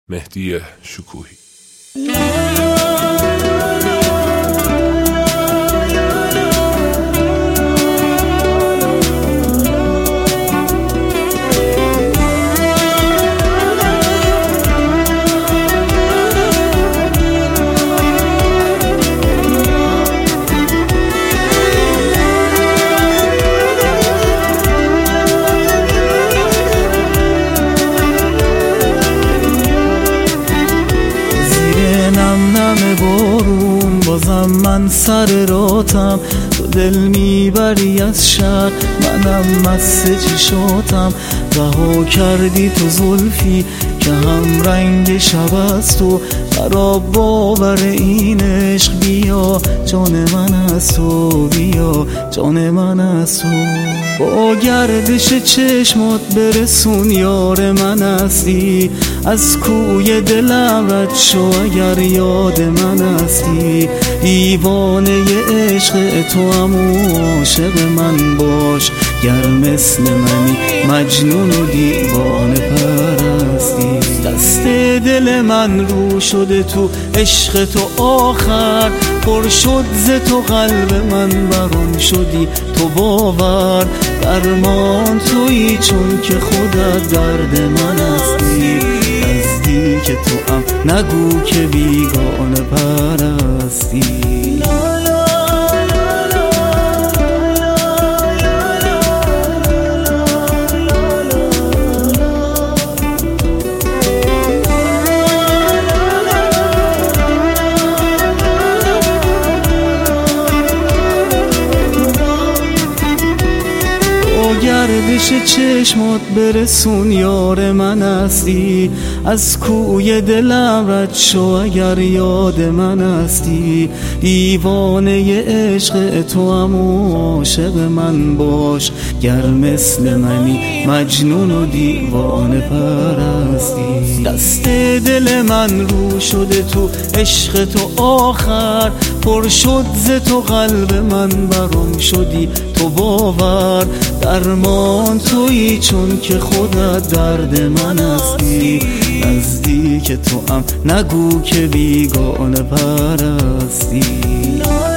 مهدی شکوهی. بارون بازم من سر راتم، تو دل میبری از شهر منم مست چشاتم. رها کردی تو زلفی که هم رنگ شب است و خراب باور این عشق. بیا جان من از تو، بیا جان من از تو. با گردش چشمات برسون یار من هستی، از کوی دلم رد شو اگر یاد من هستی. دیوانه عشق تو هم عاشق من باش، گر مثل منی مجنون و دیوانه پرستی. دست دل من رو شده تو عشق تو آخر، پر شد ز تو قلب من برام شدی تو باور. درمان تویی چون که خودت درد من هستی، نزدیک تو هم نگو که بیگانه پرستی. گردش چشمات برسون یار من هستی، از کوی دلم رد شو اگر یاد من هستی. دیوانه عشق تو هم عاشق من باش، گر مثل منی مجنون و دیوانه پرستی. دست دل من رو شده تو عشق تو آخر، پر شد ز تو قلب من برام شدی تو باور. درمان تویی چون که خودت درد من هستی، نزدیک تو هم نگو که بیگانه پرستی.